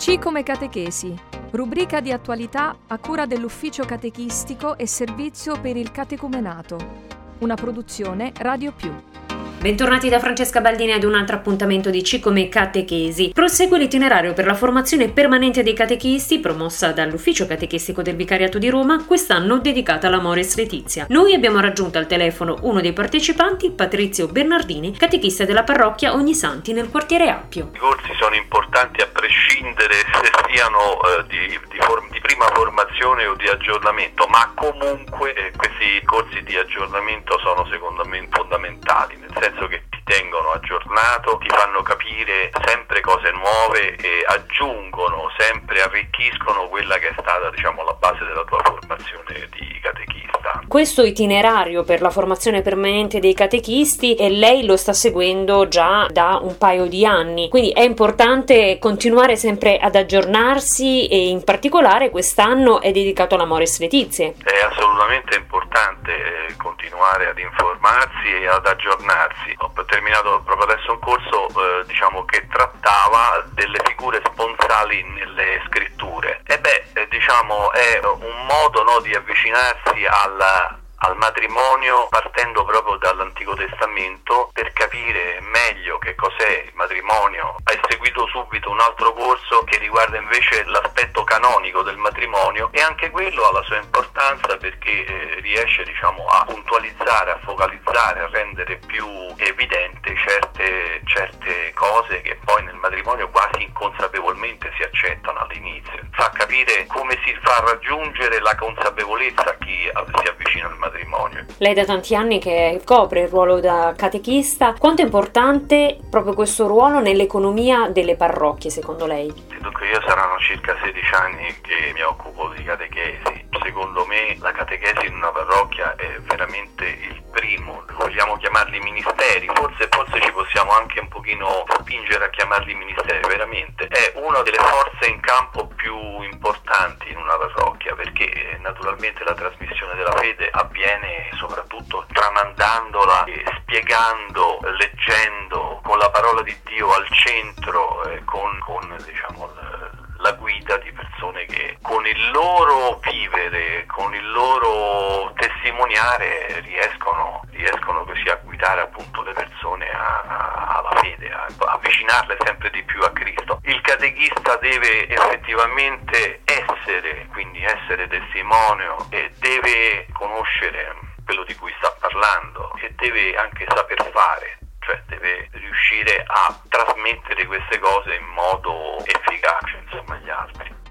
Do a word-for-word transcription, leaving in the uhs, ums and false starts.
C come catechesi, rubrica di attualità a cura dell'Ufficio Catechistico e Servizio per il Catecumenato, una produzione Radio Più. Bentornati da Francesca Baldini ad un altro appuntamento di C come catechesi. Prosegue l'itinerario per la formazione permanente dei catechisti promossa dall'Ufficio Catechistico del Vicariato di Roma, quest'anno dedicata all'Amoris Laetitia. Noi abbiamo raggiunto al telefono uno dei partecipanti, Patrizio Bernardini, catechista della parrocchia Ognissanti nel quartiere Appio. I corsi sono importanti a prescindere se siano eh, di, di, form- di prima formazione o di aggiornamento, ma comunque eh, questi corsi di aggiornamento sono secondo me fondamentali, nel senso che ti tengono aggiornato, ti fanno capire sempre cose nuove e aggiungono, sempre arricchiscono quella che è stata, diciamo, la base della tua formazione di catechista. Questo itinerario per la formazione permanente dei catechisti e lei lo sta seguendo già da un paio di anni, quindi è importante continuare sempre ad aggiornarsi e in particolare quest'anno è dedicato all'Amoris Laetitia. È assolutamente importante continuare ad informarsi e ad aggiornarsi. Ho terminato proprio adesso un corso eh, diciamo che trattava delle figure sponsali nelle scritture e beh eh, diciamo è un modo, no, di avvicinarsi al al matrimonio partendo proprio dall'Antico Testamento per capire meglio che cos'è il matrimonio. Hai seguito subito un altro corso che riguarda invece l'aspetto canonico del matrimonio e anche quello ha la sua importanza perché eh, riesce diciamo a puntualizzare, a focalizzare, a rendere più evidente certe, certe cose che poi nel matrimonio quasi inconsapevolmente si accettano all'inizio. Fa capire come si fa raggiungere la consapevolezza a chi si avvicina al matrimonio. Matrimonio. Lei da tanti anni che copre il ruolo da catechista, quanto è importante proprio questo ruolo nell'economia delle parrocchie secondo lei? Dunque io saranno circa sedici anni che mi occupo di catechesi. Secondo me la catechesi in una parrocchia è veramente il primo, vogliamo chiamarli ministeri, forse, forse ci possiamo anche un pochino spingere a chiamarli ministeri, veramente. È una delle forze in campo più importanti in una parrocchia perché naturalmente la trasmissione della fede avviene soprattutto tramandandola, e spiegando, leggendo, con la parola di Dio al centro, eh, con, con diciamo la guida di persone che con il loro vivere, con il loro testimoniare riescono, riescono così a guidare appunto le persone a, a, alla fede, a, a avvicinarle sempre di più a Cristo. Il catechista deve effettivamente essere, quindi essere testimonio e deve conoscere quello di cui sta parlando e deve anche saper fare. Cioè deve riuscire a trasmettere queste cose in modo efficace, insomma, agli altri.